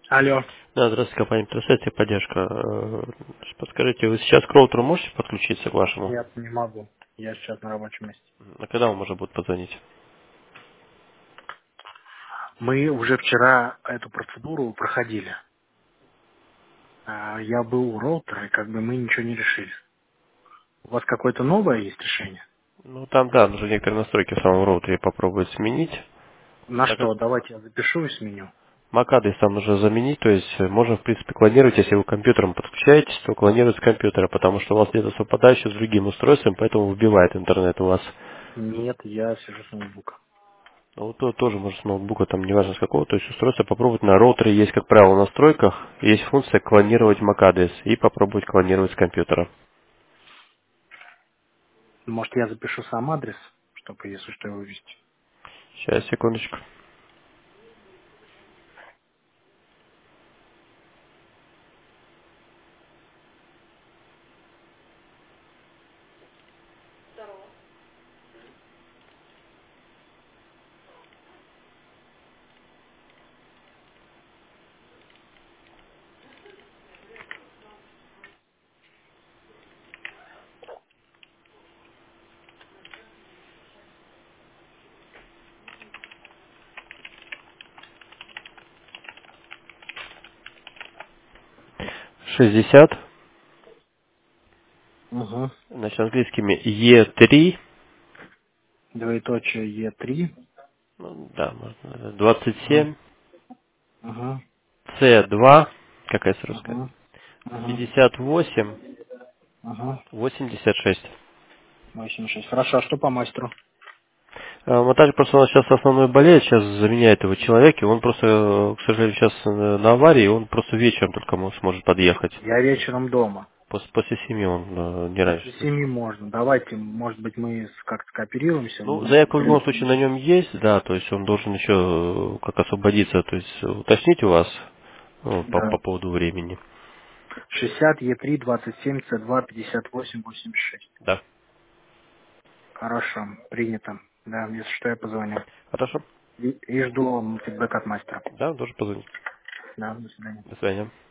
Алло. Да, здравствуйте, компания Трансляция, поддержка. Подскажите, вы сейчас к роутеру можете подключиться к вашему? Нет, не могу. Я сейчас на рабочем месте. А когда вам можно будет позвонить? Мы уже вчера эту процедуру проходили. Я был у роутера, и как бы мы ничего не решили. У вас какое-то новое есть решение? Ну, там, да, нужно некоторые настройки в самом роутере попробовать сменить. На Так как что? Давайте я запишу и сменю. MAC-адрес там нужно заменить, то есть можно, в принципе, клонировать, если вы компьютером подключаетесь, то клонировать с компьютера, потому что у вас где-то совпадающее с другим устройством, поэтому выбивает интернет у вас. Нет, я сижу с ноутбука. Ну, вот то тоже можно с ноутбука, там неважно с какого, то есть устройство попробовать на роутере есть, как правило, в настройках, есть функция клонировать MAC-адрес и попробовать клонировать с компьютера. Может, я запишу сам адрес, чтобы, если что, его ввести. Сейчас, секундочку. 60, Угу. значит, английскими E3, Двоеточие Е3. ну, да, можно, Угу. 27, Угу. C2, какая с русская, Угу. Угу. 58, Угу. 86. 86. Хорошо, а что по мастеру? Монтаж просто у нас сейчас основной болеет, сейчас заменяет его человек, и он просто, к сожалению, сейчас на аварии, он просто вечером только сможет подъехать. Я вечером дома. После 7 он не раньше После сможет. 7 можно. Давайте, может быть, мы как-то скооперируемся. Ну, заявка в любом случае на нем есть, да, то есть он должен еще как освободиться, то есть уточнить у вас ну, по Да. поводу времени. 60 Е3 27 С2 58 86. Да. Хорошо, принято. Да, если что, я позвоню. Хорошо. И жду фидбэк от мастера. Да, тоже позвонить. Да, до свидания. До свидания.